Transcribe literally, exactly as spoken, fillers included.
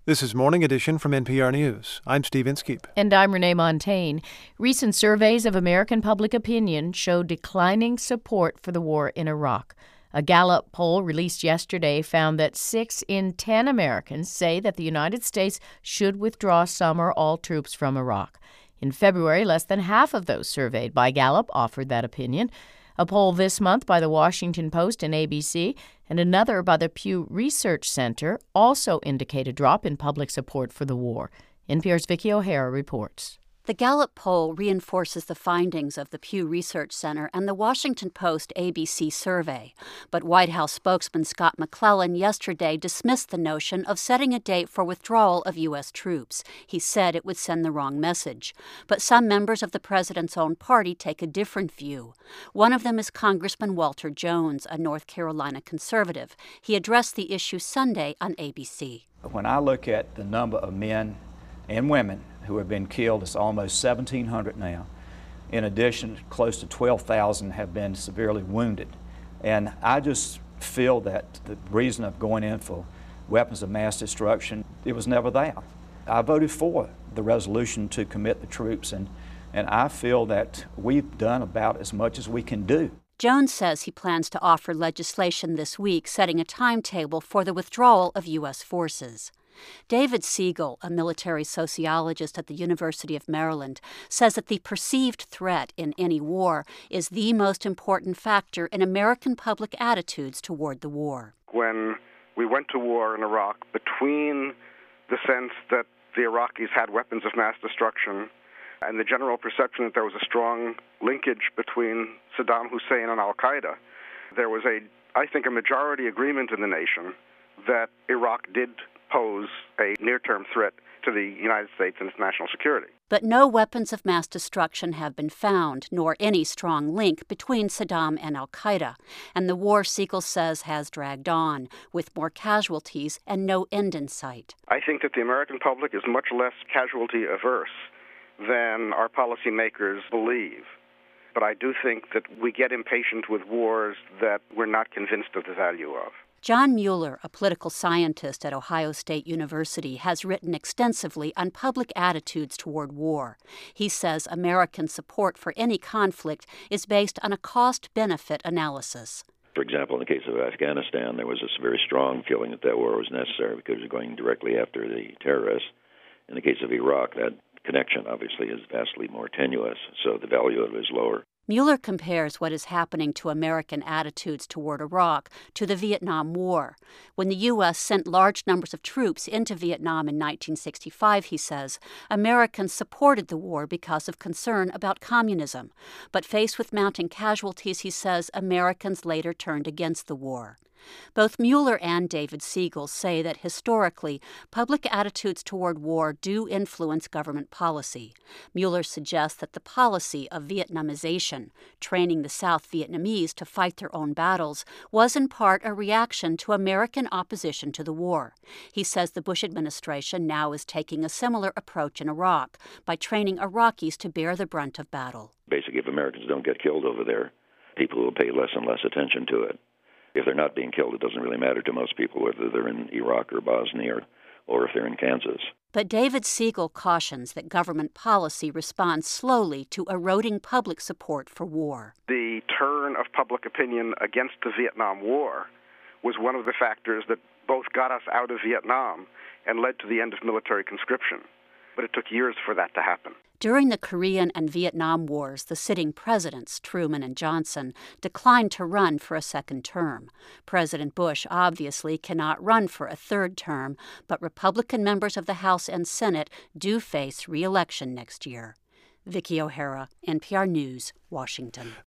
This is Morning Edition from N P R News. I'm Steve Inskeep. And I'm Renee Montagne. Recent surveys of American public opinion show declining support for the war in Iraq. A Gallup poll released yesterday found that six in ten Americans say that the United States should withdraw some or all troops from Iraq. In February, less than half of those surveyed by Gallup offered that opinion. A poll this month by the Washington Post and A B C and another by the Pew Research Center also indicate a drop in public support for the war. N P R's Vicki O'Hara reports. The Gallup poll reinforces the findings of the Pew Research Center and the Washington Post A B C survey. But White House spokesman Scott McClellan yesterday dismissed the notion of setting a date for withdrawal of U S troops. He said it would send the wrong message. But some members of the president's own party take a different view. One of them is Congressman Walter Jones, a North Carolina conservative. He addressed the issue Sunday on A B C. When I look at the number of men and women who have been killed, it's almost seventeen hundred now. In addition, close to twelve thousand have been severely wounded. And I just feel that the reason of going in for weapons of mass destruction, it was never there. I voted for the resolution to commit the troops, and, and I feel that we've done about as much as we can do. Jones says he plans to offer legislation this week setting a timetable for the withdrawal of U S forces. David Siegel, a military sociologist at the University of Maryland, says that the perceived threat in any war is the most important factor in American public attitudes toward the war. When we went to war in Iraq, between the sense that the Iraqis had weapons of mass destruction and the general perception that there was a strong linkage between Saddam Hussein and al-Qaeda, there was, a, I think, a majority agreement in the nation that Iraq did pose a near-term threat to the United States and its national security. But no weapons of mass destruction have been found, nor any strong link between Saddam and al-Qaeda. And the war, Siegel says, has dragged on, with more casualties and no end in sight. I think that the American public is much less casualty-averse than our policymakers believe. But I do think that we get impatient with wars that we're not convinced of the value of. John Mueller, a political scientist at Ohio State University, has written extensively on public attitudes toward war. He says American support for any conflict is based on a cost-benefit analysis. For example, in the case of Afghanistan, there was a very strong feeling that that war was necessary because it was going directly after the terrorists. In the case of Iraq, that connection obviously is vastly more tenuous, so the value of it is lower. Mueller compares what is happening to American attitudes toward Iraq to the Vietnam War. When the U S sent large numbers of troops into Vietnam in nineteen sixty-five, he says, Americans supported the war because of concern about communism. But faced with mounting casualties, he says, Americans later turned against the war. Both Mueller and David Siegel say that historically, public attitudes toward war do influence government policy. Mueller suggests that the policy of Vietnamization, training the South Vietnamese to fight their own battles, was in part a reaction to American opposition to the war. He says the Bush administration now is taking a similar approach in Iraq by training Iraqis to bear the brunt of battle. Basically, if Americans don't get killed over there, people will pay less and less attention to it. If they're not being killed, it doesn't really matter to most people whether they're in Iraq or Bosnia or, or if they're in Kansas. But David Siegel cautions that government policy responds slowly to eroding public support for war. The turn of public opinion against the Vietnam War was one of the factors that both got us out of Vietnam and led to the end of military conscription. But it took years for that to happen. During the Korean and Vietnam Wars, the sitting presidents, Truman and Johnson, declined to run for a second term. President Bush obviously cannot run for a third term, but Republican members of the House and Senate do face re-election next year. Vicki O'Hara, N P R News, Washington.